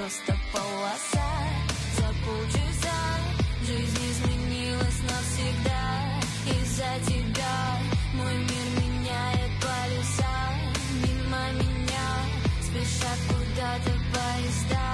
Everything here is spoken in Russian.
просто полоса. За полчаса жизнь изменилась навсегда. Из-за тебя мой мир меняет полюса. Мимо меня спешат куда-то поезда.